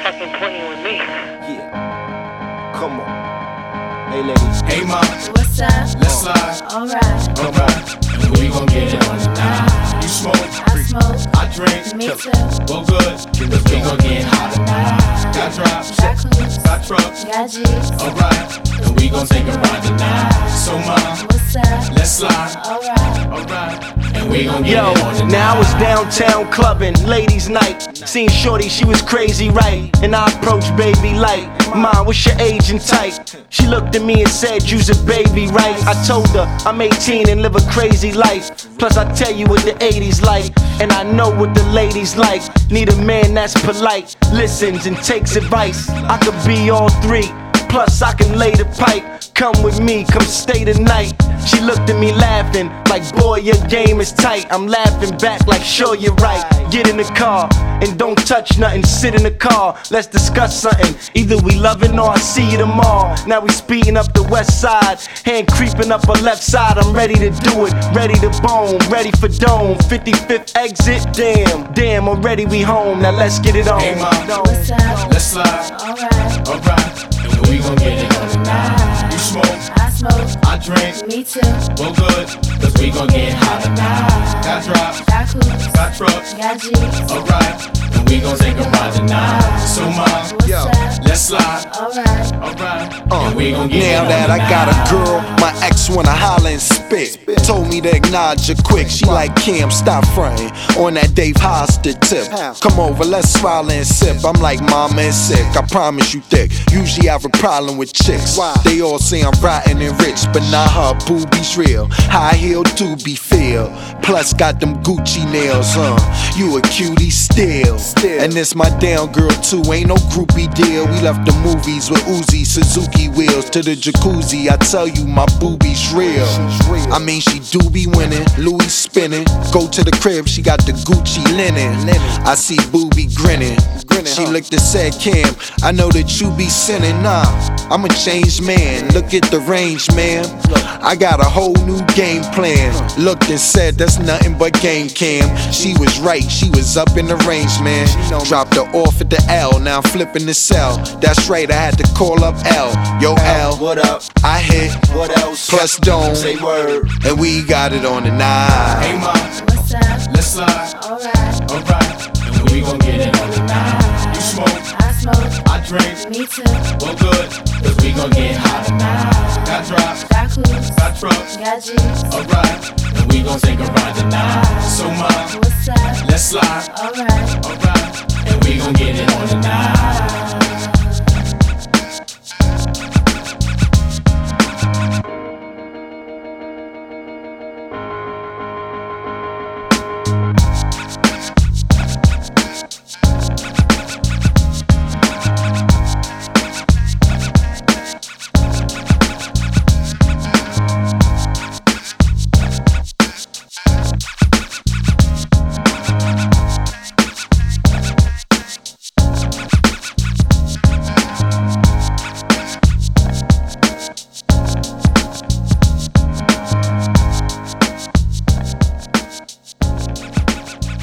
fucking playing with me. Yeah. Come on. Hey ladies. Hey ma, What's up? let's slide. Alright. Alright, and we gon' get it on tonight. You smoke, I smoke. I drink. Me too. Well good, cause we gon' get hot tonight. Got drops, Got coops. got trucks. Got G's. Alright, and we gon' take a ride tonight. So ma, What's up? let's slide. Alright. Alright, and we gon' get Yo, it on tonight. now it's downtown clubbing, ladies' night. Seen shorty, she was crazy, right? And I approached baby like, Mom, what's your age and type? She looked at me and said, you's a baby, right? I told her, I'm 18 and live a crazy life. Plus I tell you what the 80s like, and I know what the ladies like. Need a man that's polite, listens and takes advice. I could be all three, plus I can lay the pipe. Come with me, come stay the night. She looked at me laughing, like boy your game is tight. I'm laughing back like sure you're right. Get in the car and don't touch nothing, sit in the car, let's discuss something. Either we loving or I see you tomorrow. Now we speeding up the west side, hand creeping up her left side. I'm ready to do it, ready to bone, ready for dome. 55th exit, damn, already we home. Now let's get it on. Hey ma, What's up? let's slide. Alright. Alright, and we gon' get it on tonight. You smoke, I smoke. I drink. Me too. Well good, cause we gon' get hot tonight. Got drops, Got coops. got trucks. Got G's. Alright, and we gon' take a ride tonight. So ma, What's up? let's slide. Alright. Alright, and we gon' get it Now on that I got a tonight. girl, my ex wanna holler and spit. Told me to acknowledge her quick. She like Cam, stop frontin' on that Dave Hosted tip. Come over, let's swallow and sip. I'm like mama and sick, I promise you thick. Usually have a problem with chicks. They all say I'm rotten and rich, but not her boobies real. High heel do be feel. Plus got them Gucci nails, You a cutie still. And this my down girl too, ain't no groupie deal. We left the movies with Uzi, Suzuki wheels to the jacuzzi. I tell you my boobies real. I mean she do be winning, Louis spinning. Go to the crib, she got the Gucci linen. I see Boobie grinning. She looked and said, Cam, I know that you be sinning. Nah, I'm a changed man. Look at the range, man. I got a whole new game plan. Looked and said, that's nothing but game, Cam. She was right, she was up in the range, man. Dropped her off at the L, now I'm flipping the cell. That's right, I had to call up L. Yo, L, What up? I hit. What else? Plus Dome, Say word. and we got it on the night. Hey ma, What's up? let's slide. Alright. Alright, and we gon' get it on tonight. You smoke, I smoke. I drink. Me too. Well good, cause we gon' get hot tonight. Got drops, Got coops. got trucks. Got G's. Alright, and we gon' take a ride tonight. So ma, What's up? let's slide. Alright. Alright, and we gon' get it on tonight.